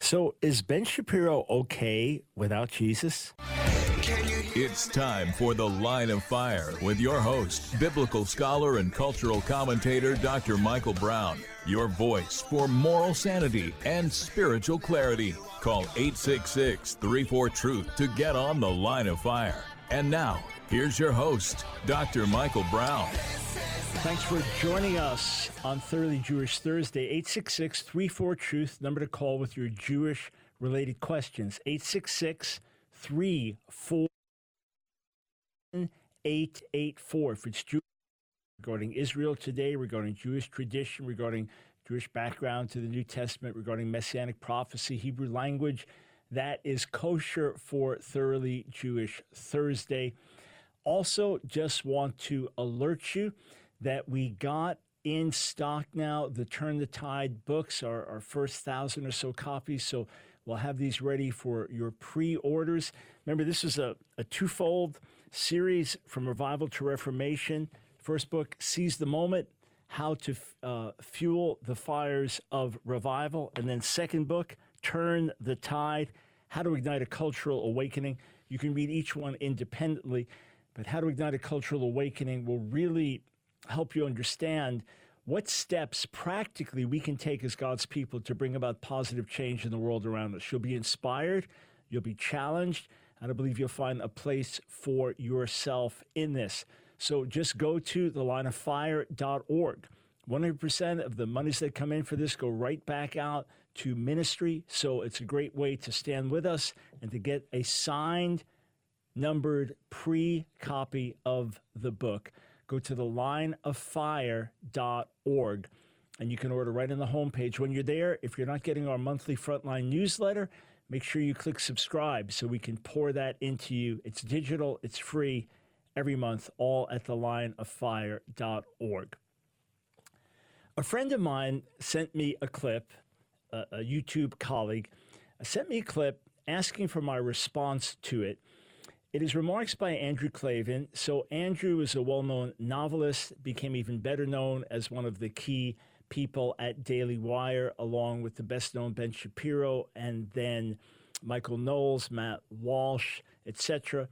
So is Ben Shapiro okay without Jesus? It's time for The Line of Fire with your host, biblical scholar and cultural commentator, Dr. Michael Brown. Your voice for moral sanity and spiritual clarity. Call 866-34-TRUTH to get on The Line of Fire. And now, here's your host, Dr. Michael Brown. Thanks for joining us on Thoroughly Jewish Thursday. 866-34-TRUTH, number to call with your Jewish-related questions. 866-34-884. If it's Jewish, regarding Israel today, regarding Jewish tradition, regarding Jewish background to the New Testament, regarding Messianic prophecy, Hebrew language, that is kosher for Thoroughly Jewish Thursday. Also, just want to alert you that we got in stock now the Turn the Tide books, our first 1,000 or so copies. So we'll have these ready for your pre-orders. Remember, this is a twofold series from Revival to Reformation. First book, Seize the Moment, How to Fuel the Fires of Revival. And then second book, Turn the Tide, How to Ignite a Cultural Awakening. You can read each one independently, but How to Ignite a Cultural Awakening will really help you understand what steps practically we can take as God's people to bring about positive change in the world around us. You'll be inspired, you'll be challenged, and I believe you'll find a place for yourself in this. So just go to thelineoffire.org. 100% of the monies that come in for this go right back out to ministry. So it's a great way to stand with us and to get a signed, numbered pre-copy of the book. Go to thelineoffire.org, and you can order right on the homepage. When you're there, if you're not getting our monthly Frontline newsletter, make sure you click subscribe so we can pour that into you. It's digital, it's free every month, all at thelineoffire.org. A friend of mine sent me a clip, a YouTube colleague, sent me a clip asking for my response to it. It is remarks by Andrew Klavan. So Andrew is a well-known novelist, became even better known as one of the key people at Daily Wire, along with the best-known Ben Shapiro, and then Michael Knowles, Matt Walsh, etc.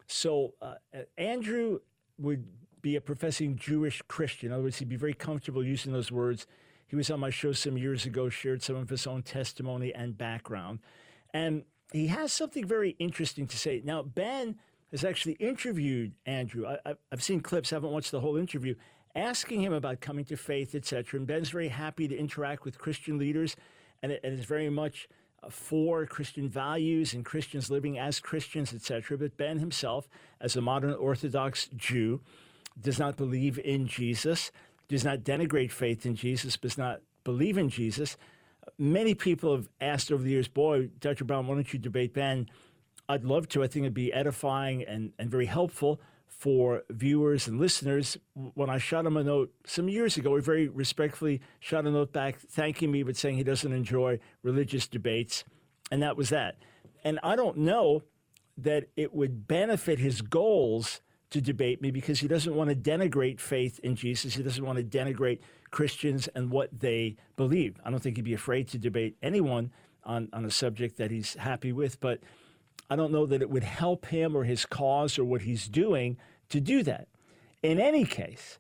So Andrew would be a professing Jewish Christian. In other words, he'd be very comfortable using those words. He was on my show some years ago, shared some of his own testimony and background. And he has something very interesting to say. Now, Ben has actually interviewed Andrew. I've seen clips, haven't watched the whole interview, asking him about coming to faith, etc. And Ben's very happy to interact with Christian leaders and is very much for Christian values and Christians living as Christians, etc. But Ben himself, as a modern Orthodox Jew, does not believe in Jesus, does not denigrate faith in Jesus, does not believe in Jesus. Many people have asked over the years, boy, Dr. Brown, why don't you debate Ben? I'd love to. I think it'd be edifying and very helpful for viewers and listeners. When I shot him a note some years ago, he very respectfully shot a note back thanking me, but saying he doesn't enjoy religious debates. And that was that. And I don't know that it would benefit his goals to debate me because he doesn't want to denigrate faith in Jesus. He doesn't want to denigrate Christians and what they believe. I don't think he'd be afraid to debate anyone on a subject that he's happy with, but I don't know that it would help him or his cause or what he's doing to do that. In any case,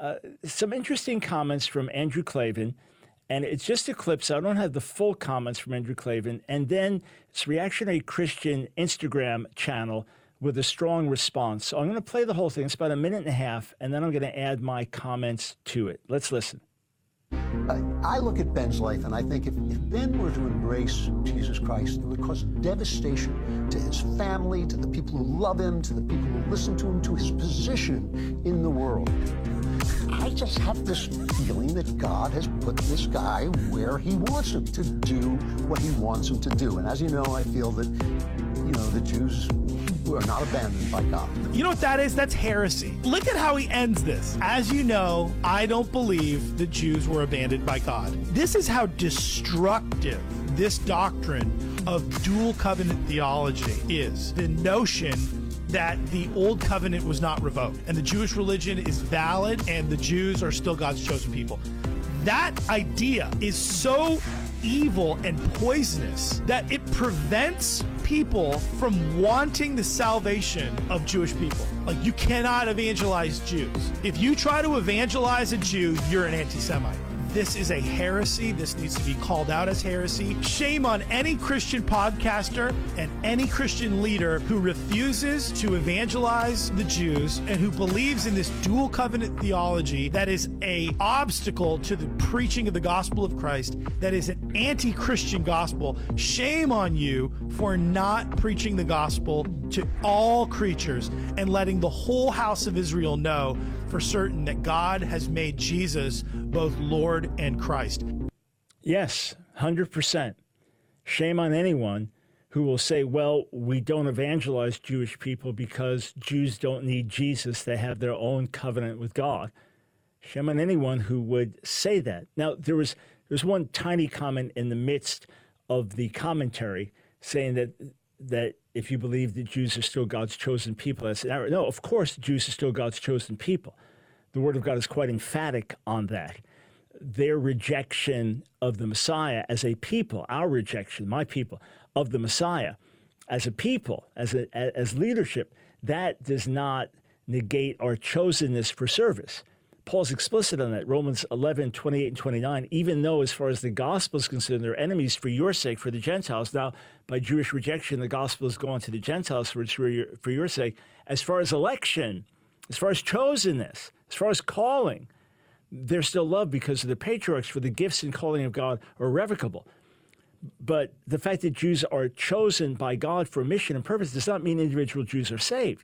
some interesting comments from Andrew Klavan, and it's just a clip, so I don't have the full comments from Andrew Klavan, and then it's Reactionary Christian Instagram channel with a strong response. So I'm going to play the whole thing. It's about a minute and a half, and then I'm going to add my comments to it. Let's listen. I look at Ben's life, and I think if Ben were to embrace Jesus Christ, it would cause devastation to his family, to the people who love him, to the people who listen to him, to his position in the world. I just have this feeling that God has put this guy where he wants him to do what he wants him to do. And as you know, I feel that, the Jews are not abandoned by God. You know what that is? That's heresy. Look at how he ends this. As you know, I don't believe the Jews were abandoned by God. This is how destructive this doctrine of dual covenant theology is. The notion that the old covenant was not revoked and the Jewish religion is valid and the Jews are still God's chosen people. That idea is so evil and poisonous that it prevents people from wanting the salvation of Jewish people. Like, you cannot evangelize Jews. If you try to evangelize a Jew, you're an anti-Semite. This is a heresy. This needs to be called out as heresy. Shame on any Christian podcaster and any Christian leader who refuses to evangelize the Jews and who believes in this dual covenant theology that is an obstacle to the preaching of the gospel of Christ, that is an anti-Christian gospel. Shame on you for not preaching the gospel to all creatures and letting the whole house of Israel know for certain that God has made Jesus both Lord and Christ. Yes, 100%. Shame on anyone who will say, well, we don't evangelize Jewish people because Jews don't need Jesus. They have their own covenant with God. Shame on anyone who would say that. Now, there's one tiny comment in the midst of the commentary saying that if you believe that Jews are still God's chosen people, that's an error. No, of course, Jews are still God's chosen people. The Word of God is quite emphatic on that. Their rejection of the Messiah as a people, our rejection, my people, of the Messiah as a people, as leadership, that does not negate our chosenness for service. Paul's explicit on that, Romans 11, 28 and 29, even though as far as the gospel is concerned, they're enemies for your sake, for the Gentiles. Now, by Jewish rejection, the gospel is going to the Gentiles for your sake. As far as election, as far as chosenness, as far as calling, they're still loved because of the patriarchs, for the gifts and calling of God are irrevocable. But the fact that Jews are chosen by God for mission and purpose does not mean individual Jews are saved.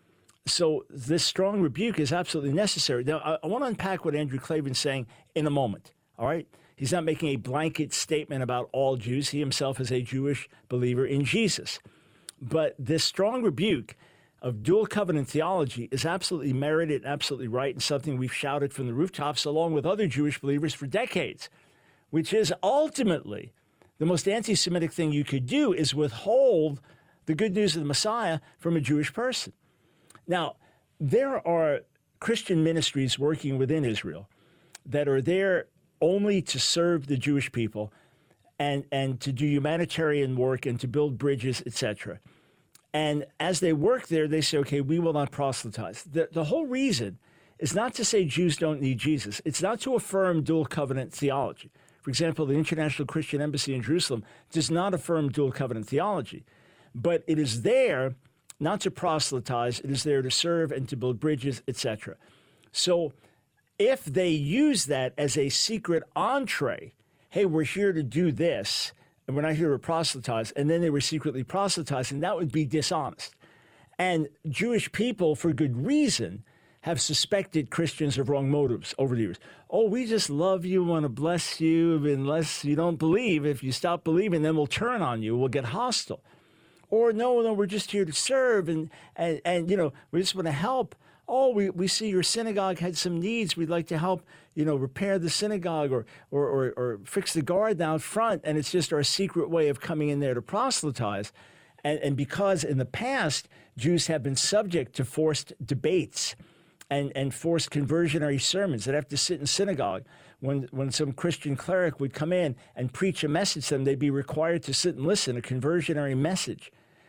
So this strong rebuke is absolutely necessary. Now, I want to unpack what Andrew Klavan's saying in a moment, all right? He's not making a blanket statement about all Jews. He himself is a Jewish believer in Jesus. But this strong rebuke of dual covenant theology is absolutely merited, absolutely right, and something we've shouted from the rooftops along with other Jewish believers for decades, which is ultimately the most anti-Semitic thing you could do is withhold the good news of the Messiah from a Jewish person. Now, there are Christian ministries working within Israel that are there only to serve the Jewish people and to do humanitarian work and to build bridges, etc. And as they work there, they say, okay, we will not proselytize. The whole reason is not to say Jews don't need Jesus. It's not to affirm dual covenant theology. For example, the International Christian Embassy in Jerusalem does not affirm dual covenant theology, but it is there not to proselytize. It is there to serve and to build bridges, etc. So if they use that as a secret entree, hey, we're here to do this, and we're not here to proselytize, and then they were secretly proselytizing, that would be dishonest. And Jewish people, for good reason, have suspected Christians of wrong motives over the years. Oh, we just love you, want to bless you, unless you don't believe. If you stop believing, then we'll turn on you, we'll get hostile. Or no, we're just here to serve, and you know, we just want to help. Oh, we see your synagogue had some needs. We'd like to help, you know, repair the synagogue or fix the guard down front. And it's just our secret way of coming in there to proselytize. And because in the past, Jews have been subject to forced debates and forced conversionary sermons that have to sit in synagogue. When some Christian cleric would come in and preach a message to them, they'd be required to sit and listen, a conversionary message.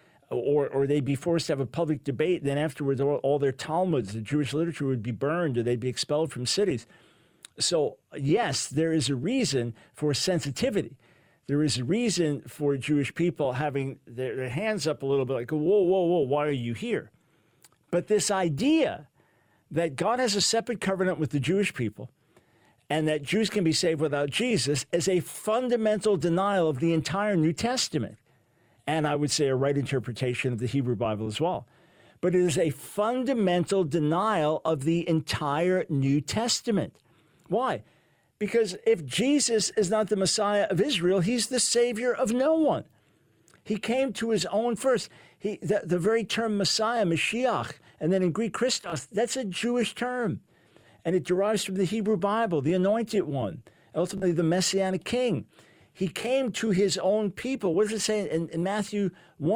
Or they'd be forced to have a public debate. And then afterwards, all their Talmuds, the Jewish literature, would be burned, or they'd be expelled from cities. So, yes, there is a reason for sensitivity. There is a reason for Jewish people having their hands up a little bit, like, whoa, why are you here? But this idea that God has a separate covenant with the Jewish people and that Jews can be saved without Jesus is a fundamental denial of the entire New Testament. And I would say a right interpretation of the Hebrew Bible as well. But it is a fundamental denial of the entire New Testament. Why? Because if Jesus is not the Messiah of Israel, he's the Savior of no one. He came to his own first. The very term Messiah, Mashiach, and then in Greek Christos, that's a Jewish term. And it derives from the Hebrew Bible, the Anointed One, ultimately the Messianic King. He came to his own people. What does it say in Matthew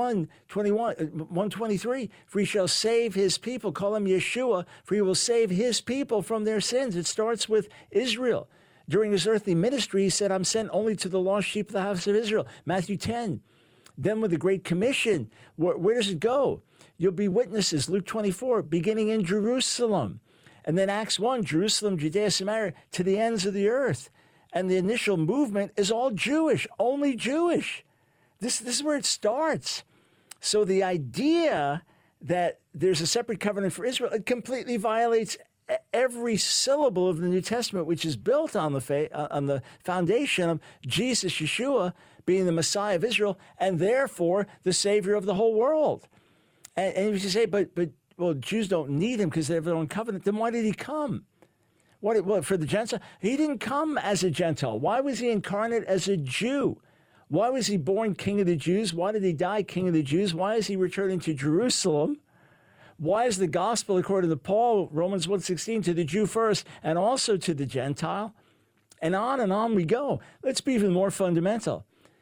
1:23? For he shall save his people. Call him Yeshua, for he will save his people from their sins. It starts with Israel. During his earthly ministry, he said, I'm sent only to the lost sheep of the house of Israel. Matthew 10. Then with the Great Commission, where does it go? You'll be witnesses, Luke 24, beginning in Jerusalem. And then Acts 1, Jerusalem, Judea, Samaria, to the ends of the earth. And the initial movement is all Jewish, only Jewish. This is where it starts. So the idea that there's a separate covenant for Israel, it completely violates every syllable of the New Testament, which is built on the foundation of Jesus, Yeshua, being the Messiah of Israel, and therefore the Savior of the whole world. And you say, but Jews don't need him because they have their own covenant. Then why did he come? What for the Gentile? He didn't come as a Gentile. Why was he incarnate as a Jew? Why was he born King of the Jews? Why did he die King of the Jews? Why is he returning to Jerusalem? Why is the gospel, according to Paul, Romans 1:16, to the Jew first and also to the Gentile? And on we go. Let's be even more fundamental.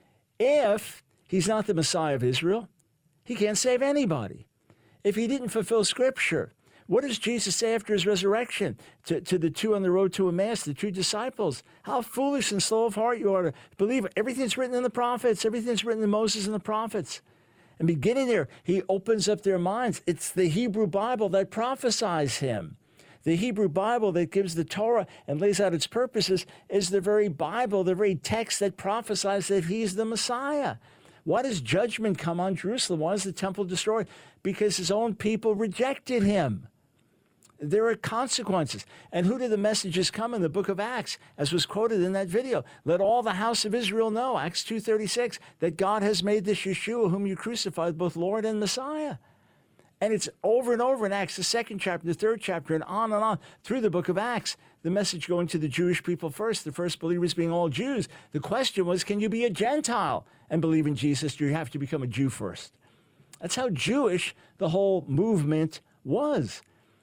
If he's not the Messiah of Israel, he can't save anybody. If he didn't fulfill Scripture, what does Jesus say after his resurrection to the two on the road to Emmaus, the two disciples? How foolish and slow of heart you are to believe everything that's written in the prophets, everything that's written in Moses and the prophets. And beginning there, he opens up their minds. It's the Hebrew Bible that prophesies him. The Hebrew Bible that gives the Torah and lays out its purposes is the very Bible, the very text that prophesies that he's the Messiah. Why does judgment come on Jerusalem? Why is the temple destroyed? Because his own people rejected him. There are consequences. And who did the messages come in the book of Acts, as was quoted in that video? Let all the house of Israel know, Acts 2:36, that God has made this Yeshua, whom you crucified, both Lord and Messiah. And it's over and over in Acts, the 2nd chapter, the 3rd chapter, and on through the book of Acts. The message going to the Jewish people first, the first believers being all Jews. The question was, can you be a Gentile and believe in Jesus? Do you have to become a Jew first? That's how Jewish the whole movement was.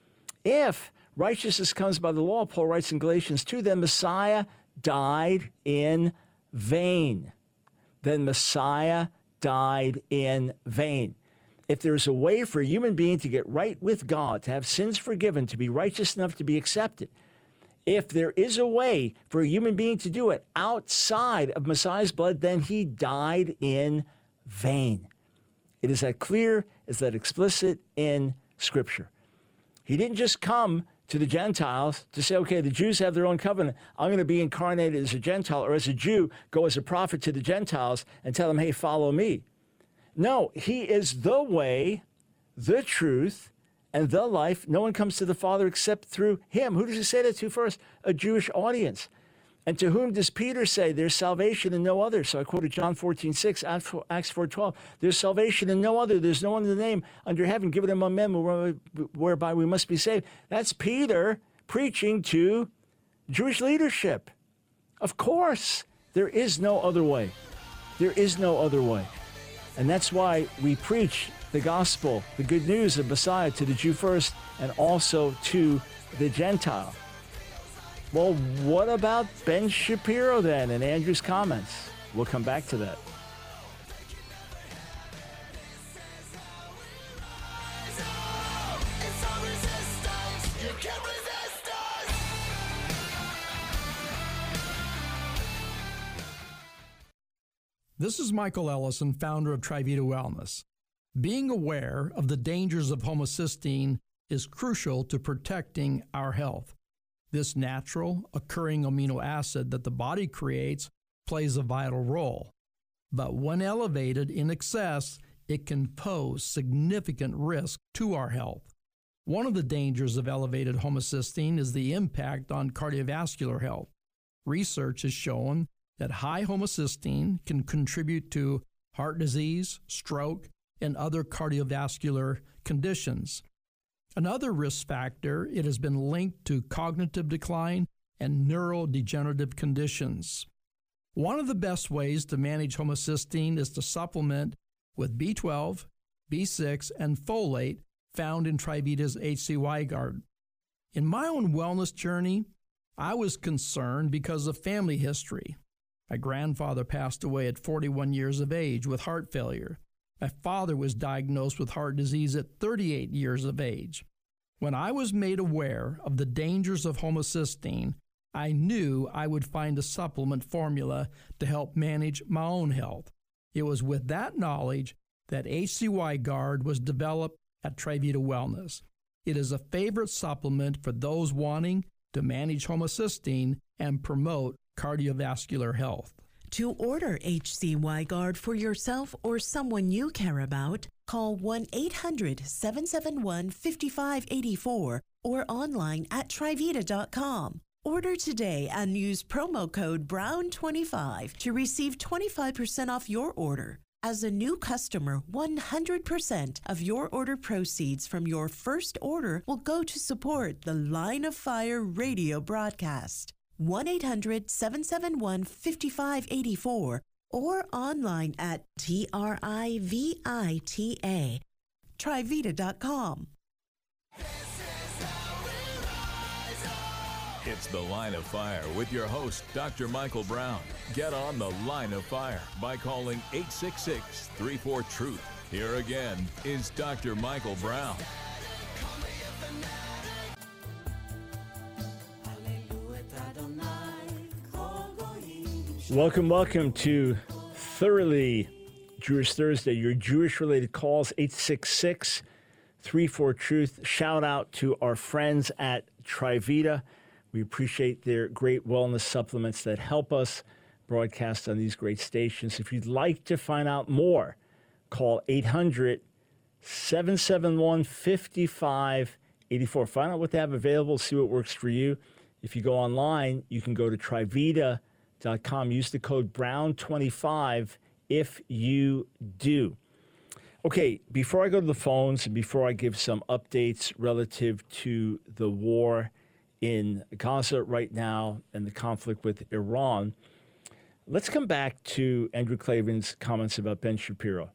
If righteousness comes by the law, Paul writes in Galatians 2, then Messiah died in vain. Then Messiah died in vain. If there's a way for a human being to get right with God, to have sins forgiven, to be righteous enough to be accepted, if there is a way for a human being to do it outside of Messiah's blood, then he died in vain. It is that clear, it's that explicit in Scripture. He didn't just come to the Gentiles to say, okay, the Jews have their own covenant. I'm going to be incarnated as a Gentile, or as a Jew, go as a prophet to the Gentiles and tell them, hey, follow me. No, he is the way, the truth, and the life. No one comes to the Father except through him. Who does he say that to first? A Jewish audience. And to whom does Peter say there's salvation in no other? So I quoted John 14:6, Acts 4:12. There's salvation in no other. There's no other name under heaven given among men whereby we must be saved. That's Peter preaching to Jewish leadership. Of course, there is no other way. There is no other way. And that's why we preach the gospel, the good news of Messiah to the Jew first and also to the Gentile. Well, what about Ben Shapiro then and Andrew's comments? We'll come back to that. This is Michael Ellison, founder of Trivita Wellness. Being aware of the dangers of homocysteine is crucial to protecting our health. This natural, occurring amino acid that the body creates plays a vital role. But when elevated in excess, it can pose significant risk to our health. One of the dangers of elevated homocysteine is the impact on cardiovascular health. Research has shown that high homocysteine can contribute to heart disease, stroke, and other cardiovascular conditions. Another risk factor, it has been linked to cognitive decline and neurodegenerative conditions. One of the best ways to manage homocysteine is to supplement with B12, B6, and folate found in Trivita's HCY Guard. In my own wellness journey, I was concerned because of family history. My grandfather passed away at 41 years of age with heart failure. My father was diagnosed with heart disease at 38 years of age. When I was made aware of the dangers of homocysteine, I knew I would find a supplement formula to help manage my own health. It was with that knowledge that HCY Guard was developed at TriVita Wellness. It is a favorite supplement for those wanting to manage homocysteine and promote cardiovascular health. To order HCY Guard for yourself or someone you care about, call 1-800-771-5584 or online at trivita.com. Order today and use promo code BROWN25 to receive 25% off your order. As a new customer, 100% of your order proceeds from your first order will go to support the Line of Fire radio broadcast. 1-800-771-5584 or online at TRIVITA, trivita.com. It's The Line of Fire with your host, Dr. Michael Brown. Get on The Line of Fire by calling 866-34-TRUTH. Here again is Dr. Michael Brown. Welcome to Thoroughly Jewish Thursday. Your Jewish-related calls, 866-34-TRUTH. Shout out to our friends at TriVita. We appreciate their great wellness supplements that help us broadcast on these great stations. If you'd like to find out more, call 800-771-5584. Find out what they have available, see what works for you. If you go online, you can go to trivita.com. Use the code BROWN25 if you do. Okay, before I go to the phones and before I give some updates relative to the war in Gaza right now and the conflict with Iran, let's come back to Andrew Klavan's comments about Ben Shapiro.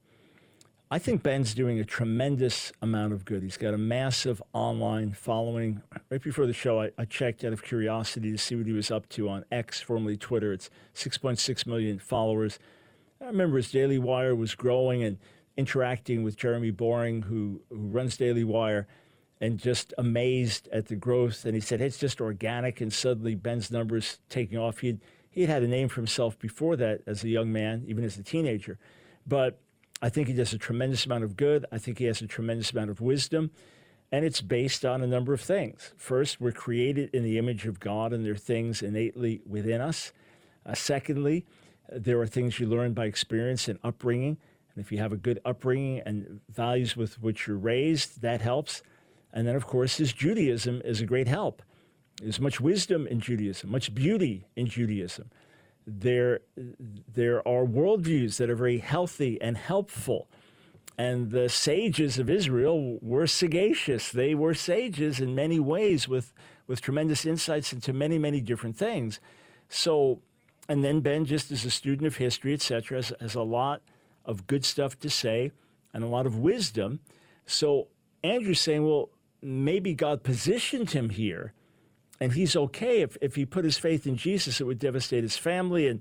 I think Ben's doing a tremendous amount of good. He's got a massive online following. Right before the show, I checked out of curiosity to see what he was up to on X, formerly Twitter. It's 6.6 million followers. I remember his Daily Wire was growing and interacting with Jeremy Boring, who runs Daily Wire, and just amazed at the growth. And he said, hey, it's just organic. And suddenly Ben's numbers taking off. He had a name for himself before that as a young man, even as a teenager. But I think he does a tremendous amount of good. I think he has a tremendous amount of wisdom. And it's based on a number of things. First, we're created in the image of God, and there are things innately within us. Secondly, there are things you learn by experience and upbringing. And if you have a good upbringing and values with which you're raised, that helps. And then, of course, his Judaism is a great help. There's much wisdom in Judaism, much beauty in Judaism. There are worldviews that are very healthy and helpful. And the sages of Israel were sagacious. They were sages in many ways with tremendous insights into many, many different things. So, and then Ben, just as a student of history, et cetera, has a lot of good stuff to say and a lot of wisdom. So Andrew's saying, well, maybe God positioned him here, and he's okay. If he put his faith in Jesus, it would devastate his family and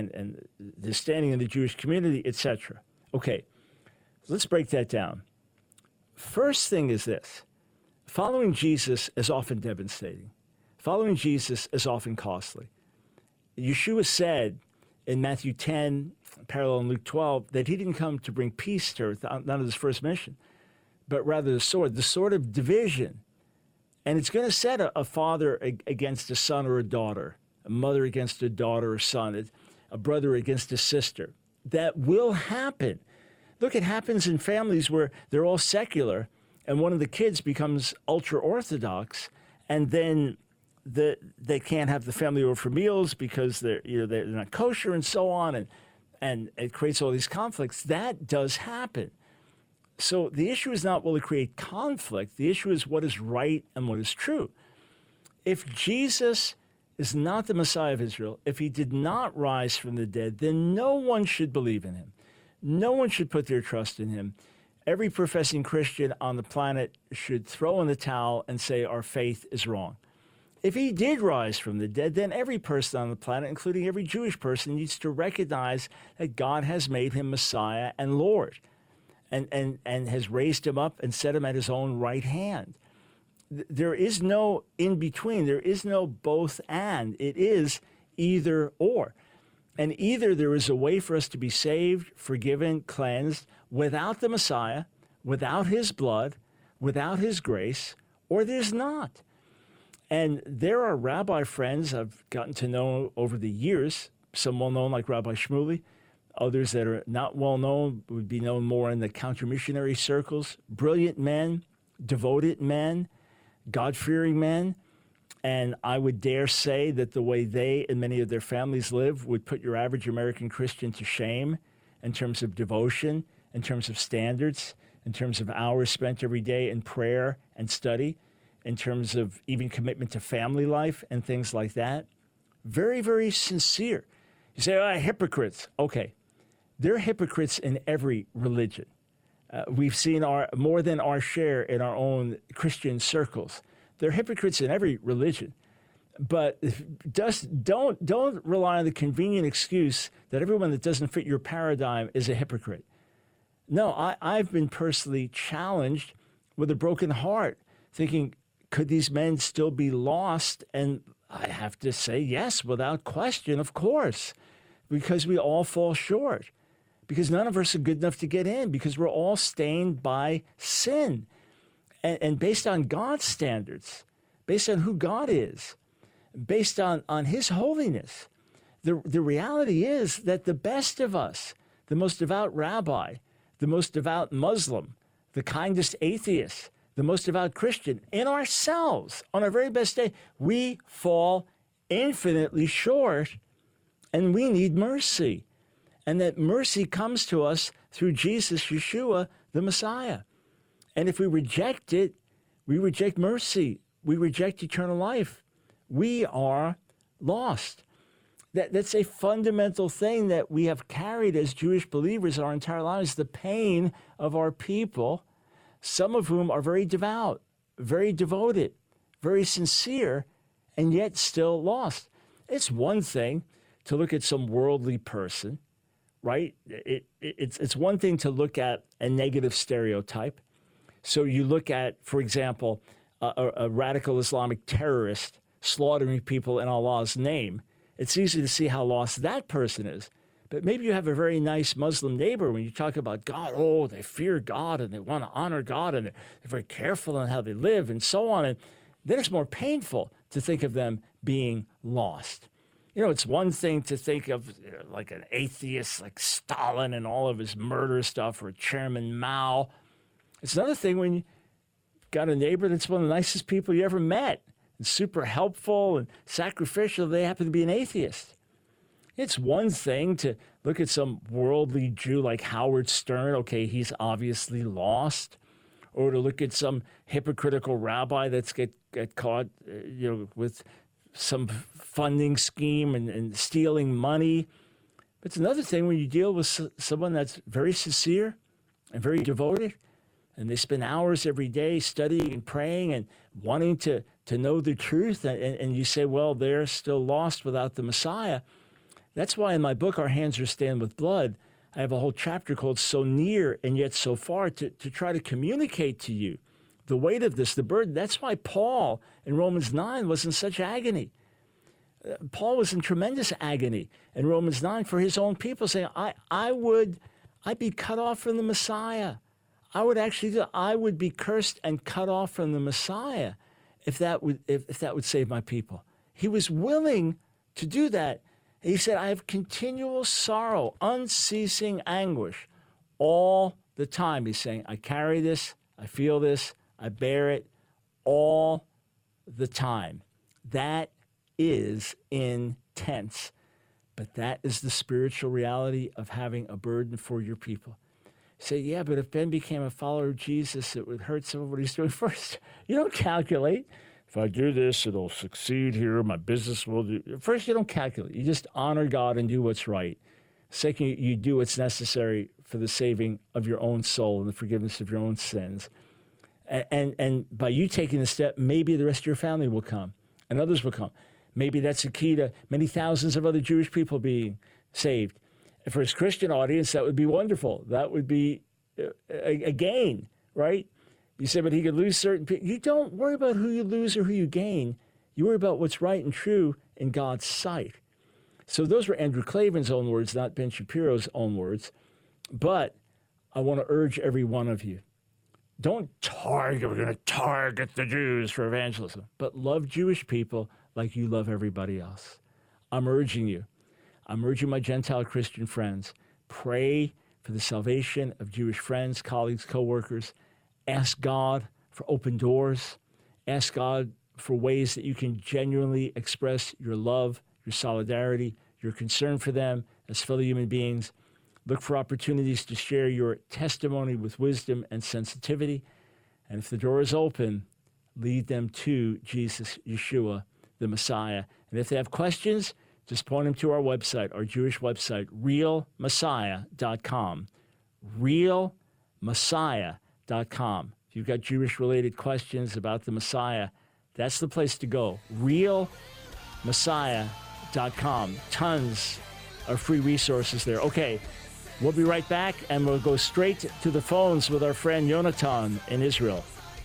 his standing in the Jewish community, etc. Okay, let's break that down. First thing is this. Following Jesus is often devastating. Following Jesus is often costly. Yeshua said in Matthew 10, parallel in Luke 12, that he didn't come to bring peace to earth, not his first mission, but rather the sword of division. And it's going to set a father against a son or a daughter, a mother against a daughter or son, a brother against a sister. That will happen. Look, it happens in families where they're all secular, and one of the kids becomes ultra-Orthodox, and then they can't have the family over for meals because they're not kosher and so on, and it creates all these conflicts. That does happen. So the issue is not will it create conflict. The issue is what is right and what is true. If Jesus is not the Messiah of Israel, if he did not rise from the dead, then no one should believe in him. No one should put their trust in him. Every professing Christian on the planet should throw in the towel and say our faith is wrong. If he did rise from the dead, then every person on the planet, including every Jewish person, needs to recognize that God has made him Messiah and Lord. And has raised him up and set him at his own right hand. There is no in between. There is no both and. It is either or. And either there is a way for us to be saved, forgiven, cleansed without the Messiah, without his blood, without his grace, or there's not. And there are rabbi friends I've gotten to know over the years, some well-known like Rabbi Shmuley, others that are not well-known would be known more in the counter-missionary circles, brilliant men, devoted men, God-fearing men. And I would dare say that the way they and many of their families live would put your average American Christian to shame in terms of devotion, in terms of standards, in terms of hours spent every day in prayer and study, in terms of even commitment to family life and things like that. Very, very sincere. You say, oh, hypocrites. Okay, they're hypocrites in every religion. We've seen more than our share in our own Christian circles. They're hypocrites in every religion. But just don't rely on the convenient excuse that everyone that doesn't fit your paradigm is a hypocrite. No, I've been personally challenged with a broken heart, thinking, could these men still be lost? And I have to say, yes, without question, of course, because we all fall short, because none of us are good enough to get in, because we're all stained by sin. And based on God's standards, based on who God is, based on his holiness, the reality is that the best of us, the most devout rabbi, the most devout Muslim, the kindest atheist, the most devout Christian, in ourselves, on our very best day, we fall infinitely short, and we need mercy. And that mercy comes to us through Jesus, Yeshua, the Messiah. And if we reject it, we reject mercy. We reject eternal life. We are lost. That's a fundamental thing that we have carried as Jewish believers our entire lives, the pain of our people, some of whom are very devout, very devoted, very sincere, and yet still lost. It's one thing to look at some worldly person, right? It's one thing to look at a negative stereotype. So you look at, for example, a radical Islamic terrorist slaughtering people in Allah's name. It's easy to see how lost that person is. But maybe you have a very nice Muslim neighbor when you talk about God. Oh, they fear God and they want to honor God and they're very careful on how they live and so on. And then it's more painful to think of them being lost. You know, it's one thing to think of like an atheist like Stalin and all of his murder stuff, or Chairman Mao. It's another thing when you got a neighbor that's one of the nicest people you ever met and super helpful and sacrificial. They happen to be an atheist. It's one thing to look at some worldly Jew like Howard Stern. Okay, he's obviously lost. Or to look at some hypocritical rabbi that's get caught with some funding scheme and stealing money. But it's another thing when you deal with someone that's very sincere and very devoted, and they spend hours every day studying and praying and wanting to know the truth, and you say, well, they're still lost without the Messiah. That's why in my book, Our Hands Are Stained with Blood, I have a whole chapter called So Near and Yet So Far to try to communicate to you the weight of this, the burden. That's why Paul in Romans 9 was in such agony. Paul was in tremendous agony in Romans 9 for his own people, saying, I'd be cut off from the Messiah. I would be cursed and cut off from the Messiah if that would save my people. He was willing to do that. He said, I have continual sorrow, unceasing anguish all the time. He's saying, I carry this, I feel this, I bear it all the time. That is intense, but that is the spiritual reality of having a burden for your people. You say, yeah, but if Ben became a follower of Jesus, it would hurt some of what he's doing first. You don't calculate. If I do this, it'll succeed here. My business will do. First, you don't calculate. You just honor God and do what's right. Second, you do what's necessary for the saving of your own soul and the forgiveness of your own sins. And by you taking the step, maybe the rest of your family will come and others will come. Maybe that's the key to many thousands of other Jewish people being saved. And for his Christian audience, that would be wonderful. That would be a gain, right? You say, but he could lose certain people. You don't worry about who you lose or who you gain. You worry about what's right and true in God's sight. So those were Andrew Klavan's own words, not Ben Shapiro's own words. But I want to urge every one of you, we're going to target the Jews for evangelism, but love Jewish people like you love everybody else. I'm urging my Gentile Christian friends, pray for the salvation of Jewish friends, colleagues, coworkers. Ask God for open doors. Ask God for ways that you can genuinely express your love, your solidarity, your concern for them as fellow human beings. Look for opportunities to share your testimony with wisdom and sensitivity. And if the door is open, lead them to Jesus, Yeshua, the Messiah. And if they have questions, just point them to our website, our Jewish website, realmessiah.com. Realmessiah.com. If you've got Jewish-related questions about the Messiah, that's the place to go. realmessiah.com. Tons of free resources there. Okay, we'll be right back, and we'll go straight to the phones with our friend Yonatan in Israel.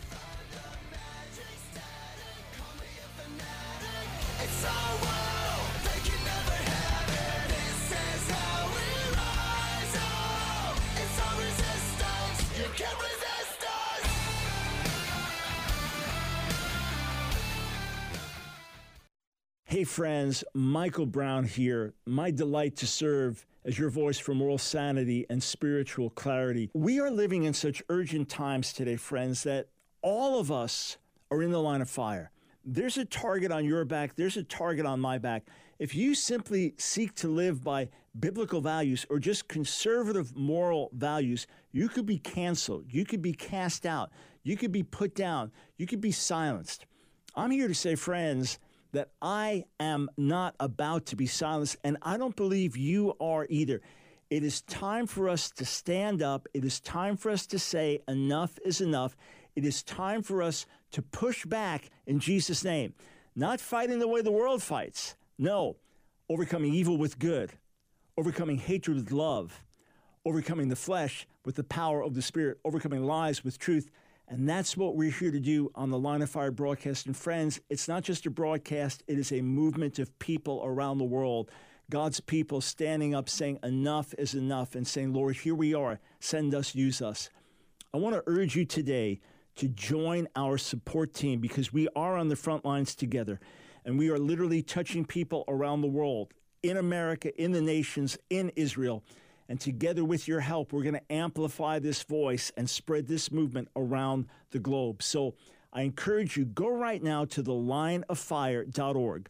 Hey friends, Michael Brown here. My delight to serve as your voice for moral sanity and spiritual clarity. We are living in such urgent times today, friends, that all of us are in the line of fire. There's a target on your back. There's a target on my back. If you simply seek to live by biblical values or just conservative moral values, you could be canceled. You could be cast out. You could be put down. You could be silenced. I'm here to say, friends, that I am not about to be silenced, and I don't believe you are either. It is time for us to stand up. It is time for us to say enough is enough. It is time for us to push back in Jesus' name. Not fighting the way the world fights. No, overcoming evil with good, overcoming hatred with love, overcoming the flesh with the power of the Spirit, overcoming lies with truth. And that's what we're here to do on the Line of Fire broadcast. And friends, it's not just a broadcast, it is a movement of people around the world. God's people standing up saying enough is enough and saying, Lord, here we are, send us, use us. I want to urge you today to join our support team because we are on the front lines together. And we are literally touching people around the world, in America, in the nations, in Israel. And together with your help, we're going to amplify this voice and spread this movement around the globe. So I encourage you, go right now to thelineoffire.org,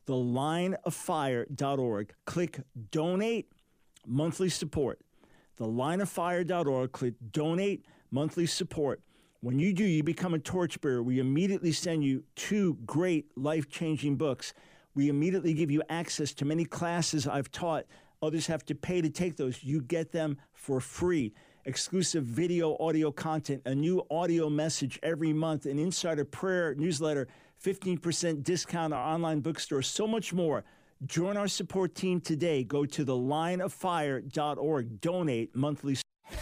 thelineoffire.org. Click Donate Monthly Support. Thelineoffire.org, click Donate Monthly Support. When you do, you become a torchbearer. We immediately send you 2 great life-changing books. We immediately give you access to many classes I've taught. Others have to pay to take those. You get them for free. Exclusive video, audio content, a new audio message every month, an insider prayer newsletter, 15% discount on our online bookstore, so much more. Join our support team today. Go to thelineoffire.org. Donate monthly.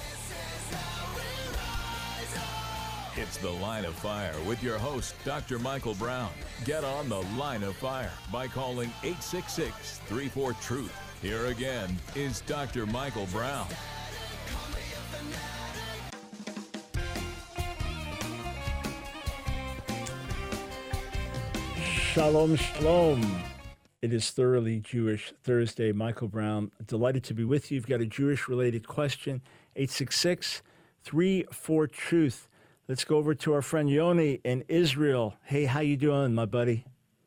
It's The Line of Fire with your host, Dr. Michael Brown. Get on The Line of Fire by calling 866-34-TRUTH. Here again is Dr. Michael Brown. Shalom, shalom. It is Thoroughly Jewish Thursday. Michael Brown, delighted to be with you. You've got a Jewish-related question, 866-34-TRUTH. Let's go over to our friend Yoni in Israel. Hey, how you doing, my buddy?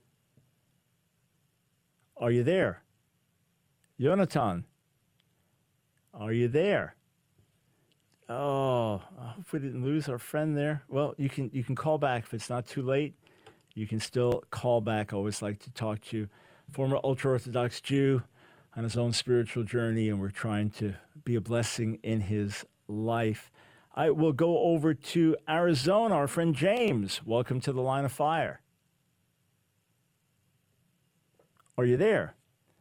Are you there? Yonatan, are you there? Oh, I hope we didn't lose our friend there. Well, you can call back if it's not too late. You can still call back. I always like to talk to you. Former ultra-Orthodox Jew on his own spiritual journey, and we're trying to be a blessing in his life. I will go over to Arizona. Our friend James, welcome to the Line of Fire. Are you there?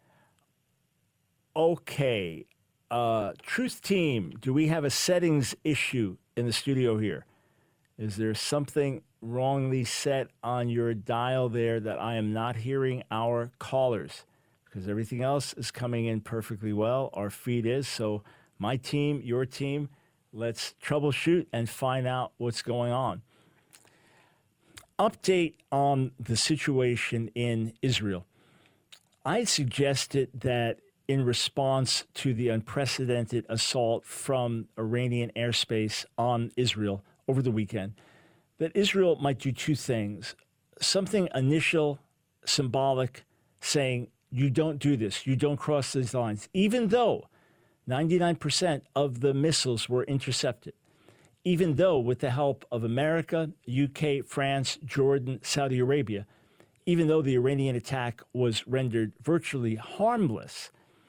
Okay. Truth team, do we have a settings issue in the studio here? Is there something wrongly set on your dial there that I am not hearing our callers? Because everything else is coming in perfectly well. Our feed is. So my team, your team, let's troubleshoot and find out what's going on. Update on the situation in Israel. I suggested that in response to the unprecedented assault from Iranian airspace on Israel over the weekend, that Israel might do two things. Something initial, symbolic, saying, you don't do this, you don't cross these lines, even though 99% of the missiles were intercepted, even though with the help of America, UK, France, Jordan, Saudi Arabia, even though the Iranian attack was rendered virtually harmless,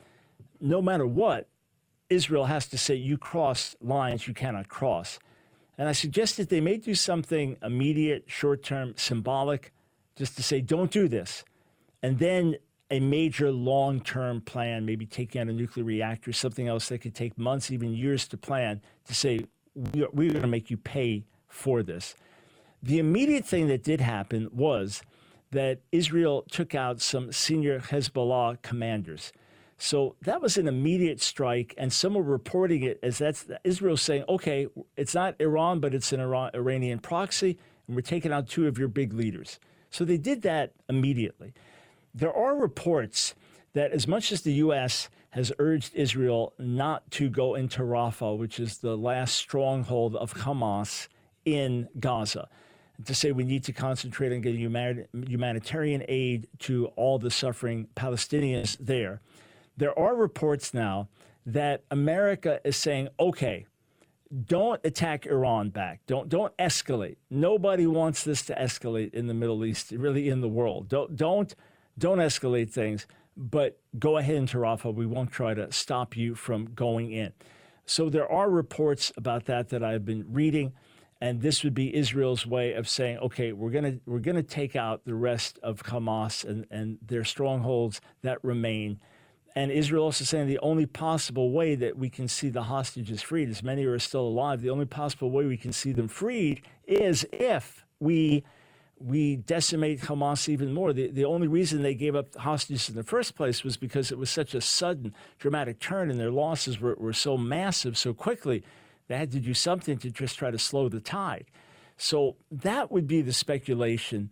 no matter what, Israel has to say, you cross lines you cannot cross. And I suggested they may do something immediate, short-term, symbolic, just to say, don't do this. And then a major long-term plan, maybe taking out a nuclear reactor, something else that could take months, even years to plan, to say, we're going to make you pay for this. The immediate thing that did happen was that Israel took out some senior Hezbollah commanders. So that was an immediate strike, and some were reporting it as that's Israel saying, okay, it's not Iran, but it's an Iranian proxy, and we're taking out two of your big leaders. So they did that immediately. There are reports that as much as the U.S. has urged Israel not to go into Rafah, which is the last stronghold of Hamas in Gaza, to say we need to concentrate on getting humanitarian aid to all the suffering Palestinians there. There are reports now that America is saying, okay, don't attack Iran back. Don't escalate. Nobody wants this to escalate in the Middle East, really in the world. Don't escalate things, but go ahead into Rafah. We won't try to stop you from going in. So there are reports about that I've been reading, and this would be Israel's way of saying, okay, we're gonna take out the rest of Hamas and their strongholds that remain. And Israel also saying the only possible way that we can see the hostages freed, as many are still alive, the only possible way we can see them freed is if we decimate Hamas even more. The only reason they gave up hostages in the first place was because it was such a sudden, dramatic turn, and their losses were so massive so quickly. They had to do something to just try to slow the tide. So that would be the speculation.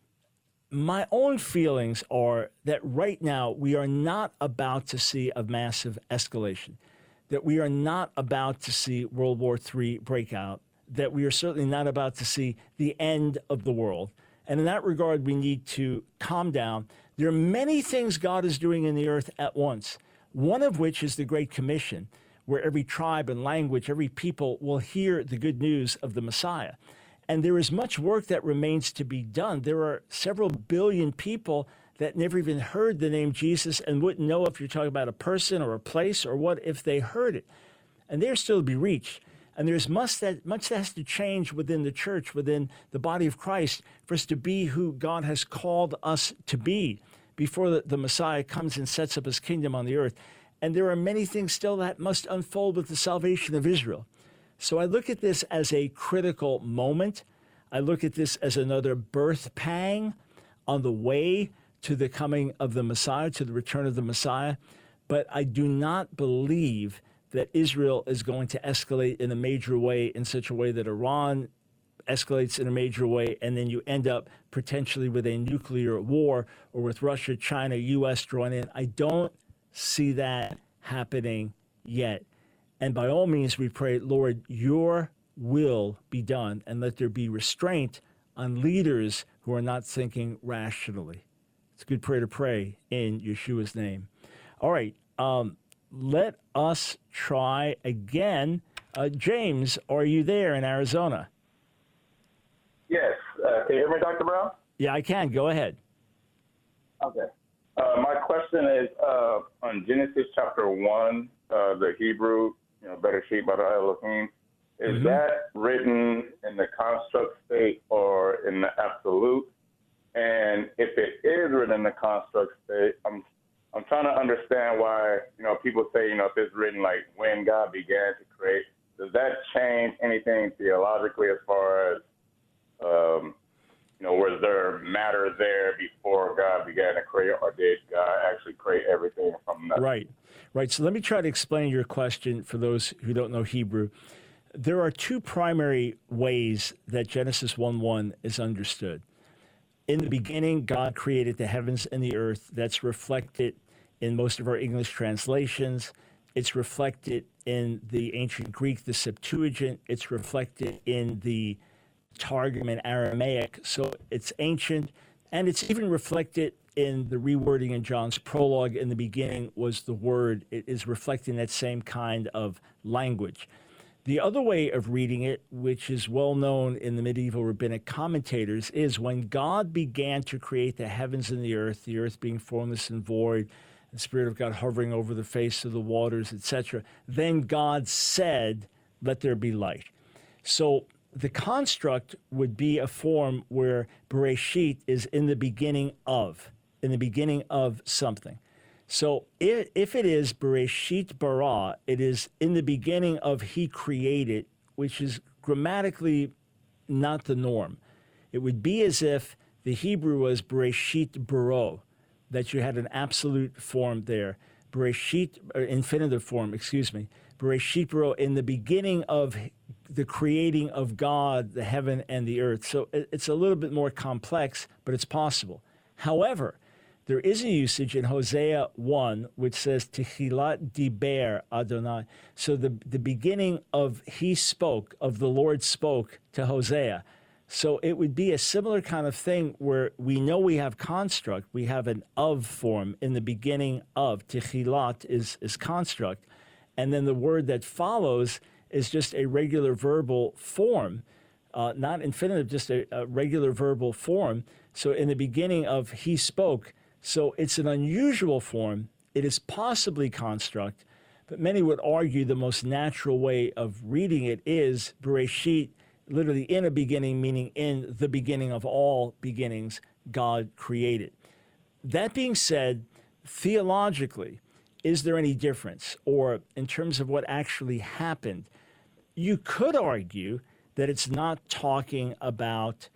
My own feelings are that right now we are not about to see a massive escalation, that we are not about to see World War III break out, that we are certainly not about to see the end of the world. And in that regard, we need to calm down. There are many things God is doing in the earth at once, one of which is the Great Commission, where every tribe and language, every people will hear the good news of the Messiah. And there is much work that remains to be done. There are several billion people that never even heard the name Jesus and wouldn't know if you're talking about a person or a place or what if they heard it. And they're still to be reached. And there's much that has to change within the church, within the body of Christ, for us to be who God has called us to be before the Messiah comes and sets up his kingdom on the earth. And there are many things still that must unfold with the salvation of Israel. So I look at this as a critical moment. I look at this as another birth pang on the way to the coming of the Messiah, to the return of the Messiah. But I do not believe that Israel is going to escalate in a major way, in such a way that Iran escalates in a major way, and then you end up potentially with a nuclear war, or with Russia, China, U.S. drawn in. I don't see that happening yet. And by all means, we pray, Lord, your will be done, and let there be restraint on leaders who are not thinking rationally. It's a good prayer to pray in Yeshua's name. All right, let us try again. James, are you there in Arizona? Yes. Can you hear me, Dr. Brown? Yeah, I can. Go ahead. Okay. My question is on Genesis chapter 1, the Hebrew, better sheep by the Elohim. Is that written in the construct state or in the absolute? And if it is written in the construct state, I'm trying to understand why, people say, if it's written like when God began to create, does that change change anything theologically as far as, was there matter there before God began to create, or did God actually create everything from nothing? Right. So let me try to explain your question for those who don't know Hebrew. There are two primary ways that Genesis 1:1 is understood. In the beginning, God created the heavens and the earth. That's reflected in most of our English translations. It's reflected in the ancient Greek, the Septuagint. It's reflected in the Targum in Aramaic. So it's ancient, and it's even reflected in the rewording in John's prologue. In the beginning was the Word. It is reflecting that same kind of language. The other way of reading it, which is well known in the medieval rabbinic commentators, is when God began to create the heavens and the earth being formless and void, the Spirit of God hovering over the face of the waters, etc., then God said, "Let there be light." So the construct would be a form where Bereshit is in the beginning of something. So if it is Bereshit bara, it is in the beginning of he created, which is grammatically not the norm. It would be as if the Hebrew was Bereshit baro, that you had an absolute form there. Bereshit, or infinitive form, Bereshit baro, in the beginning of the creating of God, the heaven and the earth. So it's a little bit more complex, but it's possible. However, there is a usage in Hosea 1, which says, Techilat diber Adonai. So the beginning of he spoke, of the Lord spoke to Hosea. So it would be a similar kind of thing where we know we have construct. We have an of form in the beginning of. Techilat is construct. And then the word that follows is just a regular verbal form, not infinitive, just a regular verbal form. So in the beginning of he spoke. So it's an unusual form. It is possibly construct, but many would argue the most natural way of reading it is Bereshit, literally in a beginning, meaning in the beginning of all beginnings, God created. That being said, theologically, is there any difference? Or in terms of what actually happened, you could argue that it's not talking about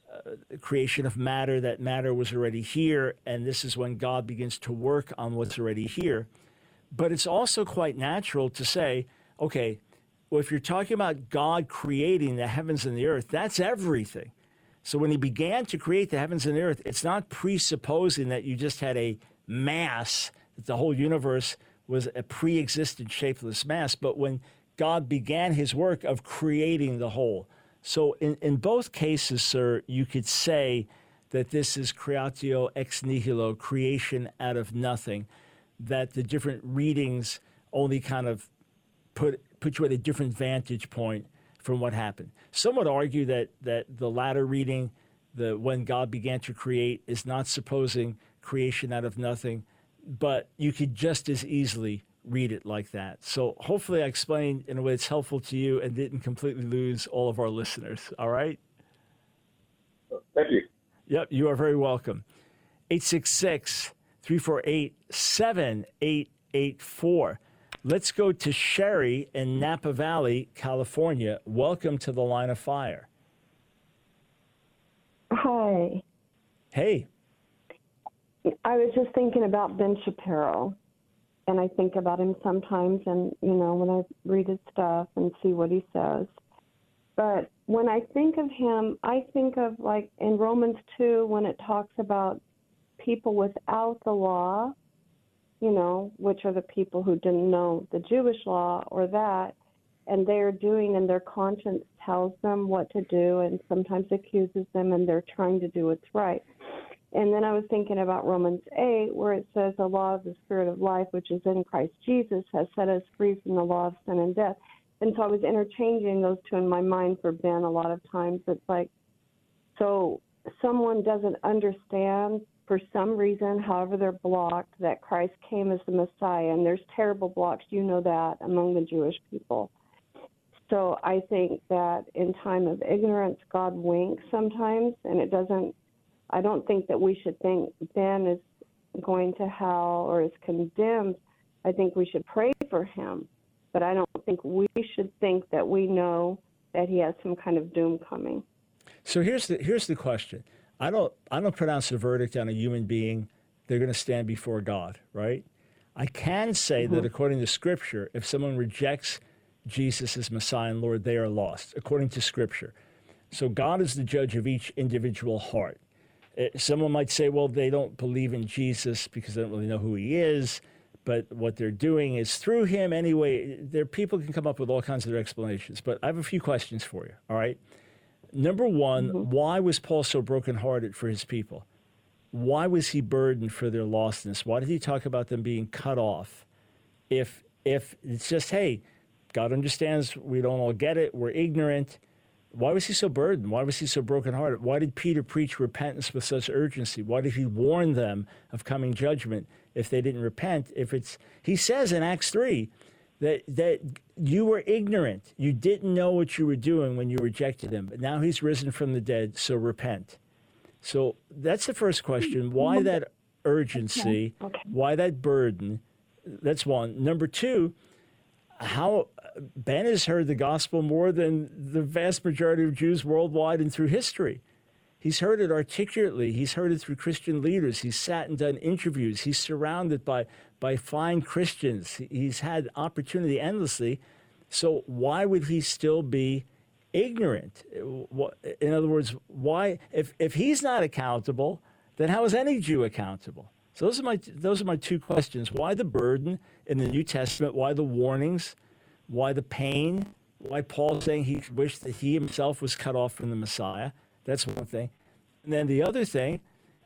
creation of matter, that matter was already here, and this is when God begins to work on what's already here. But it's also quite natural to say, okay, well, if you're talking about God creating the heavens and the earth, that's everything. So when he began to create the heavens and the earth, it's not presupposing that you just had a mass, that the whole universe was a pre-existent shapeless mass, but when God began his work of creating the whole. So in both cases, sir, you could say that this is creatio ex nihilo, creation out of nothing, that the different readings only kind of put you at a different vantage point from what happened. Some would argue that the latter reading, the when God began to create, is not supposing creation out of nothing, but you could just as easily read it like that. So hopefully I explained in a way that's helpful to you and didn't completely lose all of our listeners. All right? Thank you. Yep, you are very welcome. 866-348-7884. Let's go to Sherry in Napa Valley, California. Welcome to the Line of Fire. Hi. Hey. I was just thinking about Ben Shapiro. And I think about him sometimes, and, when I read his stuff and see what he says. But when I think of him, I think of, like, in Romans 2, when it talks about people without the law, which are the people who didn't know the Jewish law or that, and they're doing, and their conscience tells them what to do and sometimes accuses them, and they're trying to do what's right. And then I was thinking about Romans 8, where it says the law of the Spirit of life, which is in Christ Jesus, has set us free from the law of sin and death. And so I was interchanging those two in my mind for Ben a lot of times. It's like, so someone doesn't understand for some reason, however they're blocked, that Christ came as the Messiah. And there's terrible blocks, that, among the Jewish people. So I think that in time of ignorance, God winks sometimes, and I don't think that we should think Ben is going to hell or is condemned. I think we should pray for him but I don't think we should think that we know that he has some kind of doom coming. So here's the question. I don't pronounce a verdict on a human being. They're going to stand before God, right? I can say that according to Scripture, if someone rejects Jesus as Messiah and Lord, they are lost, according to Scripture. So God is the judge of each individual heart. Someone might say, well, they don't believe in Jesus because they don't really know who he is, but what they're doing is through him anyway. People can come up with all kinds of their explanations, but I have a few questions for you, all right? Number one, why was Paul so brokenhearted for his people? Why was he burdened for their lostness? Why did he talk about them being cut off? If it's just, hey, God understands we don't all get it, we're ignorant. Why was he so burdened? Why was he so brokenhearted? Why did Peter preach repentance with such urgency? Why did he warn them of coming judgment if they didn't repent? He says in Acts 3 that you were ignorant. You didn't know what you were doing when you rejected him. But now he's risen from the dead, so repent. So that's the first question. Why that urgency? Okay. Why that burden? That's one. Number two, how Ben has heard the gospel more than the vast majority of Jews worldwide and through history. He's heard it articulately. He's heard it through Christian leaders. He's sat and done interviews. He's surrounded by fine Christians. He's had opportunity endlessly. So why would he still be ignorant? In other words, why, if he's not accountable, then how is any Jew accountable? So those are my two questions. Why the burden in the New Testament? Why the warnings? Why the pain? Why Paul saying he wished that he himself was cut off from the Messiah? That's one thing. And then the other thing,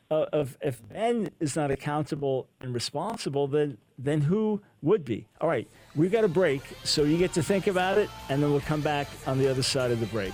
if Ben is not accountable and responsible, then who would be? All right, we've got a break, so you get to think about it, and then we'll come back on the other side of the break.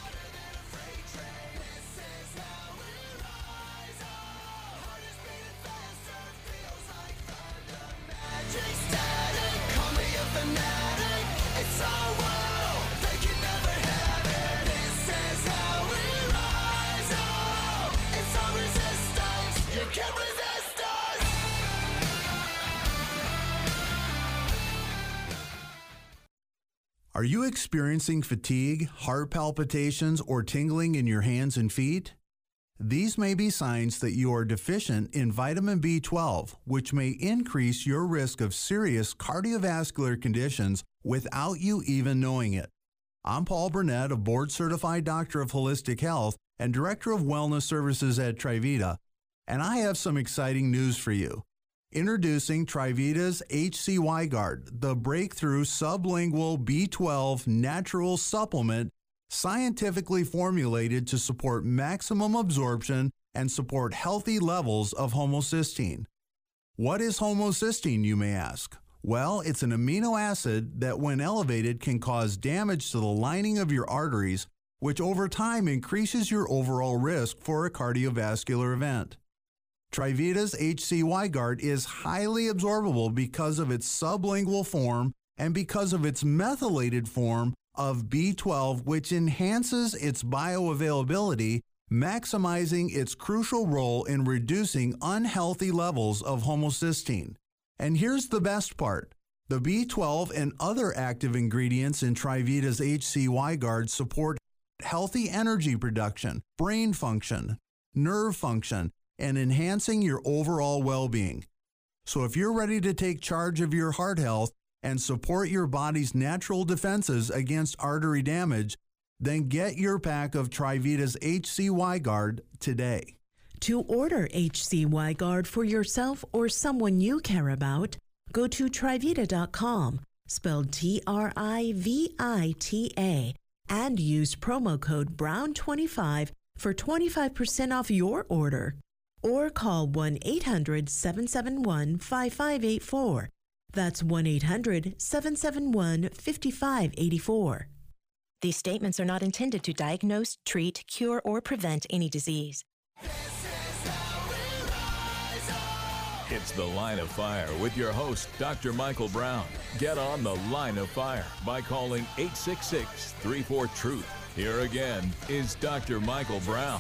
Are you experiencing fatigue, heart palpitations, or tingling in your hands and feet? These may be signs that you are deficient in vitamin B12, which may increase your risk of serious cardiovascular conditions without you even knowing it. I'm Paul Burnett, a board-certified doctor of holistic health and director of wellness services at Trivita, and I have some exciting news for you. Introducing Trivita's HCY Guard, the breakthrough sublingual B12 natural supplement scientifically formulated to support maximum absorption and support healthy levels of homocysteine. What is homocysteine, you may ask? Well, it's an amino acid that when elevated can cause damage to the lining of your arteries, which over time increases your overall risk for a cardiovascular event. Trivita's HCY Guard is highly absorbable because of its sublingual form and because of its methylated form of B12, which enhances its bioavailability, maximizing its crucial role in reducing unhealthy levels of homocysteine. And here's the best part. The B12 and other active ingredients in Trivita's HCY Guard support healthy energy production, brain function, nerve function, and enhancing your overall well-being. So if you're ready to take charge of your heart health and support your body's natural defenses against artery damage, then get your pack of Trivita's HCY Guard today. To order HCY Guard for yourself or someone you care about, go to Trivita.com, spelled TRIVITA, and use promo code BROWN25 for 25% off your order. Or call 1-800-771-5584. That's 1-800-771-5584. These statements are not intended to diagnose, treat, cure, or prevent any disease. It's The Line of Fire with your host, Dr. Michael Brown. Get on The Line of Fire by calling 866-34-TRUTH. Here again is Dr. Michael Brown.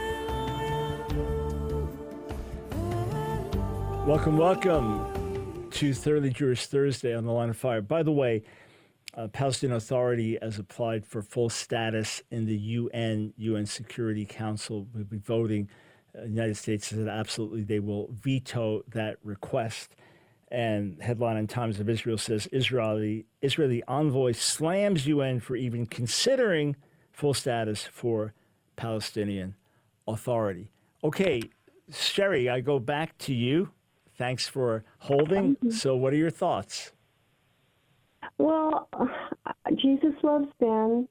Welcome. to Thoroughly Jewish Thursday on the Line of Fire. By the way, Palestinian Authority has applied for full status in the UN Security Council. We'll be voting. The United States said absolutely they will veto that request. And headline in Times of Israel says Israeli envoy slams UN for even considering full status for Palestinian Authority. Okay, Sherry, I go back to you. Thanks for holding. So what are your thoughts? Well, Jesus loves Ben,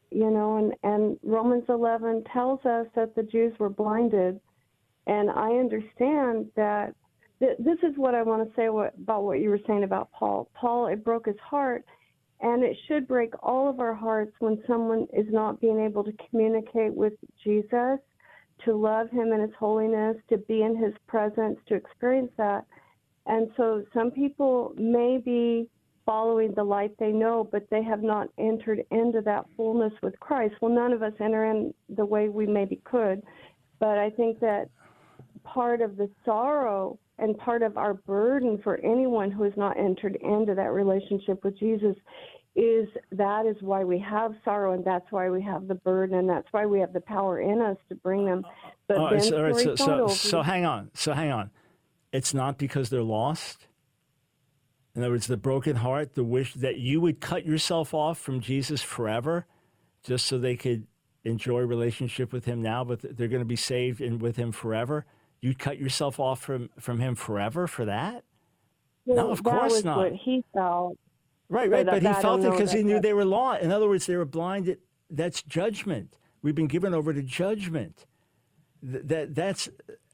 and Romans 11 tells us that the Jews were blinded. And I understand that this is what I want to say about what you were saying about Paul. Paul, it broke his heart, and it should break all of our hearts when someone is not being able to communicate with Jesus, to love him in his holiness, to be in his presence, to experience that. And so some people may be following the light they know, but they have not entered into that fullness with Christ. Well, none of us enter in the way we maybe could, but I think that part of the sorrow and part of our burden for anyone who has not entered into that relationship with Jesus is why we have sorrow, and that's why we have the burden, and that's why we have the power in us to bring them. But so hang on. It's not because they're lost. In other words, the broken heart, the wish that you would cut yourself off from Jesus forever just so they could enjoy relationship with him now, but they're going to be saved and with him forever. You'd cut yourself off from him forever for that? Well, no, of course not. That was what he felt. Right, but he felt it because he knew they were lost. In other words, they were blinded. That's judgment. We've been given over to judgment. That's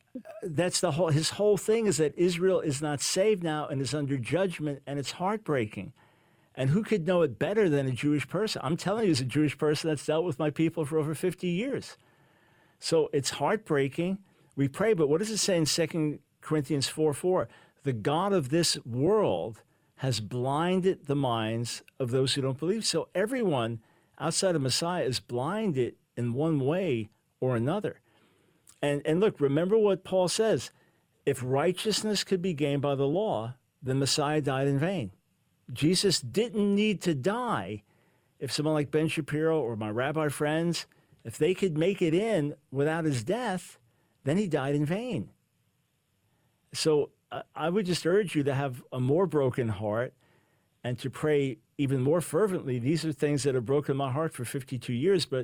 the whole. His whole thing is that Israel is not saved now and is under judgment, and it's heartbreaking. And who could know it better than a Jewish person? I'm telling you, as a Jewish person that's dealt with my people for over 50 years. So it's heartbreaking. We pray, but what does it say in 2 Corinthians 4:4? The God of this world has blinded the minds of those who don't believe. So everyone outside of Messiah is blinded in one way or another. And look, remember what Paul says. If righteousness could be gained by the law, then Messiah died in vain. Jesus didn't need to die if someone like Ben Shapiro or my rabbi friends, if they could make it in without his death, then he died in vain. So I would just urge you to have a more broken heart and to pray even more fervently. These are things that have broken my heart for 52 years. But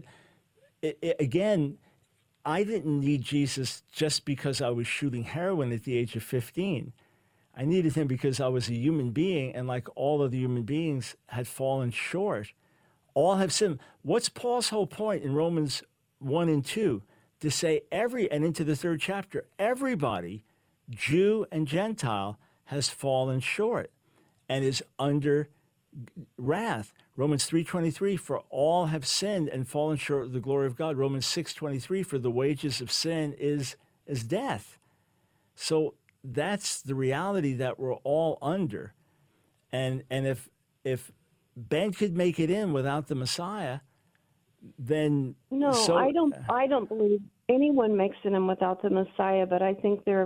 again, I didn't need Jesus just because I was shooting heroin at the age of 15. I needed him because I was a human being, and like all of the human beings, had fallen short. All have sinned. What's Paul's whole point in Romans 1 and 2? To say and into the 3rd chapter, everybody, Jew and Gentile, has fallen short and is under wrath. Romans 3:23, for all have sinned and fallen short of the glory of God. Romans 6:23, for the wages of sin is death. So that's the reality that we're all under. And if Ben could make it in without the Messiah, then no, I don't believe anyone makes it in without the Messiah, but I think there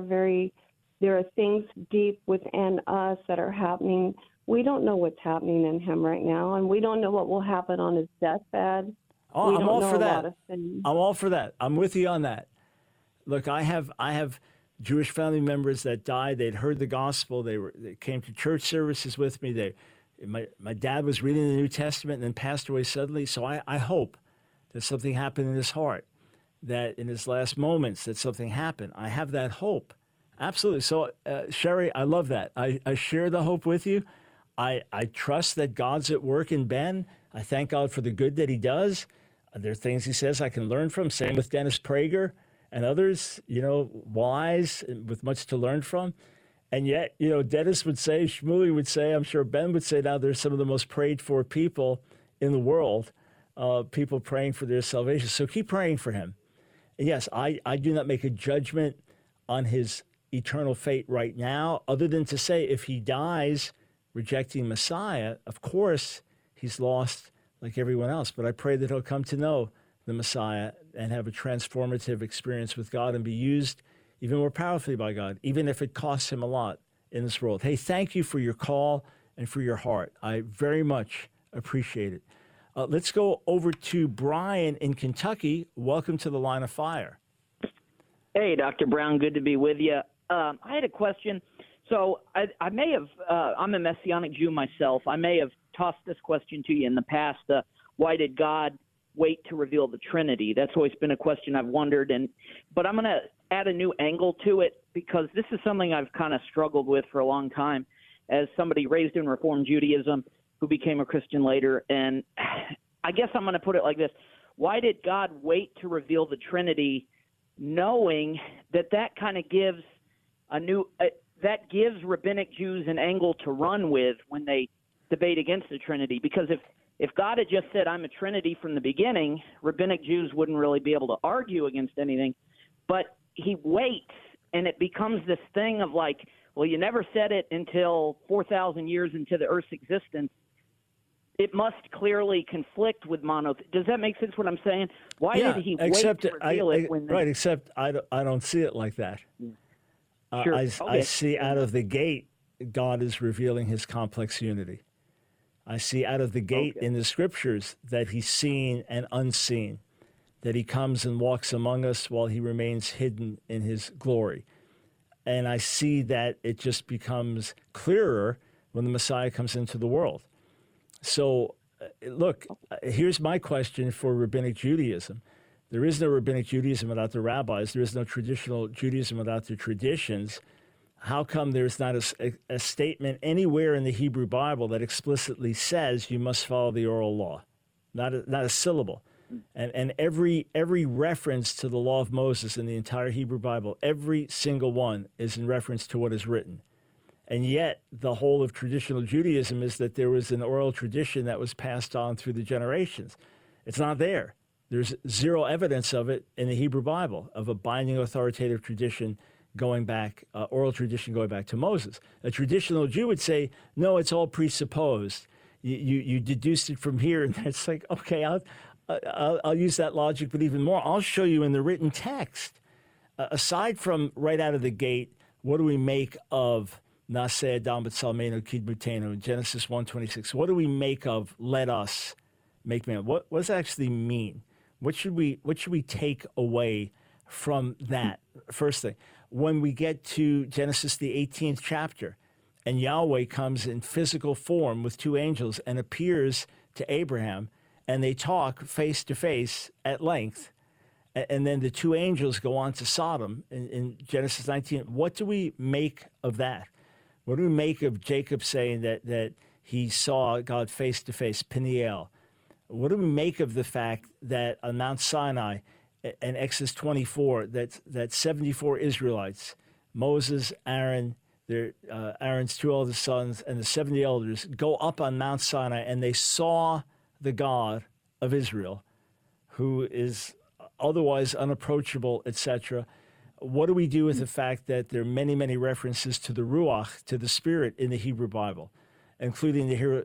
are things deep within us that are happening. We don't know what's happening in him right now, and we don't know what will happen on his deathbed. I'm all for that. I'm all for that. I'm with you on that. Look, I have Jewish family members that died. They'd heard the gospel. They came to church services with me. My dad was reading the New Testament and then passed away suddenly. So I hope that something happened in his heart, that in his last moments that something happened. I have that hope. Absolutely. So, Sherry, I love that. I share the hope with you. I trust that God's at work in Ben. I thank God for the good that he does. There are things he says I can learn from. Same with Dennis Prager and others, wise and with much to learn from. And yet, Dennis would say, Shmuley would say, I'm sure Ben would say now, they're some of the most prayed for people in the world, people praying for their salvation. So keep praying for him. And yes, I do not make a judgment on his eternal fate right now, other than to say if he dies rejecting Messiah, of course, he's lost like everyone else. But I pray that he'll come to know the Messiah and have a transformative experience with God and be used even more powerfully by God, even if it costs him a lot in this world. Hey, thank you for your call and for your heart. I very much appreciate it. Let's go over to Brian in Kentucky. Welcome to the Line of Fire. Hey, Dr. Brown, good to be with you. I had a question. So I may have, I'm a Messianic Jew myself. I may have tossed this question to you in the past. Why did God wait to reveal the Trinity? That's always been a question I've wondered. But I'm going to add a new angle to it because this is something I've kind of struggled with for a long time as somebody raised in Reform Judaism who became a Christian later. And I guess I'm going to put it like this. Why did God wait to reveal the Trinity, knowing that kind of gives that gives rabbinic Jews an angle to run with when they debate against the Trinity? Because if God had just said, I'm a Trinity from the beginning, rabbinic Jews wouldn't really be able to argue against anything. But he waits, and it becomes this thing of like, well, you never said it until 4,000 years into the Earth's existence. It must clearly conflict with monotheism. Does that make sense what I'm saying? Why did he wait to reveal it? Right, except I don't see it like that. Sure. I see out of the gate, God is revealing his complex unity. I see out of the gate in the scriptures that he's seen and unseen, that he comes and walks among us while he remains hidden in his glory. And I see that it just becomes clearer when the Messiah comes into the world. So, look, here's my question for Rabbinic Judaism. There is no Rabbinic Judaism without the rabbis. There is no traditional Judaism without the traditions. How come there's not a statement anywhere in the Hebrew Bible that explicitly says you must follow the oral law? Not a syllable. And every reference to the law of Moses in the entire Hebrew Bible, every single one is in reference to what is written. And yet the whole of traditional Judaism is that there was an oral tradition that was passed on through the generations. It's not there. There's zero evidence of it in the Hebrew Bible, of a binding authoritative tradition going back, oral tradition going back to Moses. A traditional Jew would say, no, it's all presupposed. You deduced it from here. And it's like, okay, I'll use that logic, but even more, I'll show you in the written text. Aside from right out of the gate, what do we make of Naseh Adam B'Tzelmeinu Kidmutenu, Genesis 1:26? What do we make of let us make man? What does that actually mean? What should we take away from that? First thing, when we get to Genesis, the 18th chapter, and Yahweh comes in physical form with two angels and appears to Abraham, and they talk face to face at length, and then the two angels go on to Sodom in Genesis 19. What do we make of that? What do we make of Jacob saying that he saw God face to face, Peniel? What do we make of the fact that on Mount Sinai in Exodus 24, that 74 Israelites, Moses, Aaron, Aaron's two eldest sons, and the 70 elders go up on Mount Sinai, and they saw the God of Israel, who is otherwise unapproachable, etc. What do we do with the fact that there are many, many references to the Ruach, to the Spirit in the Hebrew Bible, including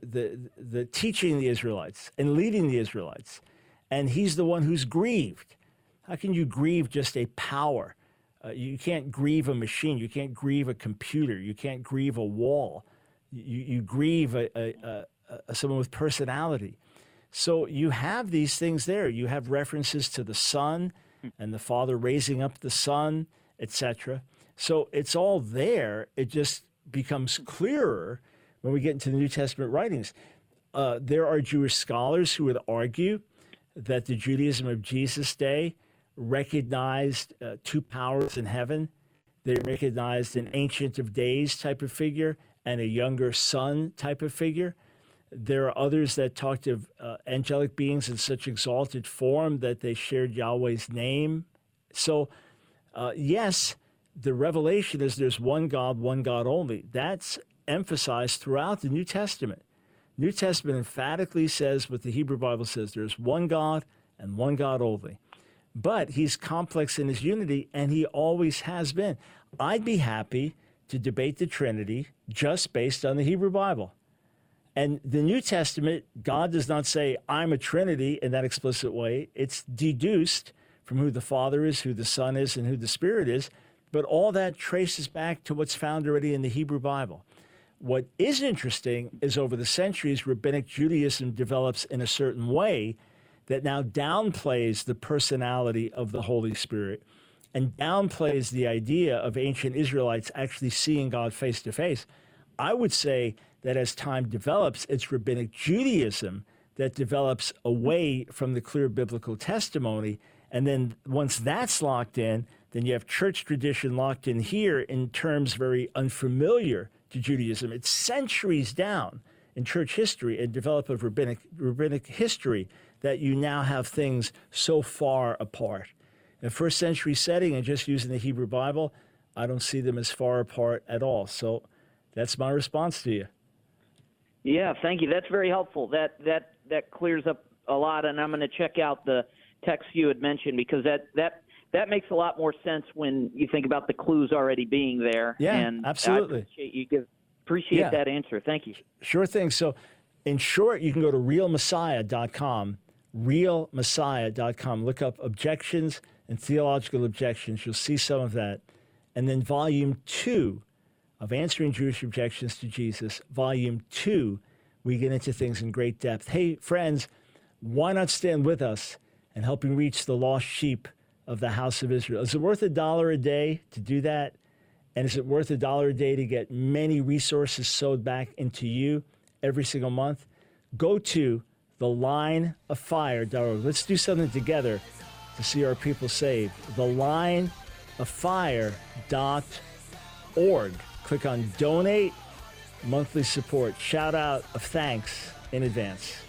the teaching the Israelites and leading the Israelites? And he's the one who's grieved. How can you grieve just a power? You can't grieve a machine. You can't grieve a computer. You can't grieve a wall. You grieve someone with personality. So you have these things there. You have references to the Son and the Father raising up the Son, etc. So it's all there. It just becomes clearer when we get into the New Testament writings. There are Jewish scholars who would argue that the Judaism of Jesus' day recognized two powers in heaven. They recognized an Ancient of Days type of figure and a younger son type of figure. There are others that talked of angelic beings in such exalted form that they shared Yahweh's name. So, yes, the revelation is there's one God only. That's emphasized throughout the New Testament. New Testament emphatically says what the Hebrew Bible says. There's one God and one God only. But he's complex in his unity, and he always has been. I'd be happy to debate the Trinity just based on the Hebrew Bible. And the New Testament, God does not say, I'm a Trinity in that explicit way. It's deduced from who the Father is, who the Son is, and who the Spirit is. But all that traces back to what's found already in the Hebrew Bible. What is interesting is over the centuries, Rabbinic Judaism develops in a certain way that now downplays the personality of the Holy Spirit and downplays the idea of ancient Israelites actually seeing God face to face. I would say that as time develops, it's Rabbinic Judaism that develops away from the clear biblical testimony. And then once that's locked in, then you have church tradition locked in here in terms very unfamiliar to Judaism. It's centuries down in church history and develop of rabbinic history that you now have things so far apart. In a first century setting and just using the Hebrew Bible, I don't see them as far apart at all. So that's my response to you. Yeah, thank you. That's very helpful. That clears up a lot, and I'm going to check out the text you had mentioned because that makes a lot more sense when you think about the clues already being there. Yeah, and absolutely. I appreciate that answer. Thank you. Sure thing. So in short, you can go to realmessiah.com, realmessiah.com. Look up objections and theological objections. You'll see some of that. And then volume 2 of Answering Jewish Objections to Jesus, volume 2, we get into things in great depth. Hey, friends, why not stand with us in helping reach the lost sheep of the house of Israel? Is it worth $1 a day to do that? And is it worth $1 a day to get many resources sewed back into you every single month? Go to thelineoffire.org. Let's do something together to see our people saved. Thelineoffire.org. Click on donate, monthly support. Shout out of thanks in advance.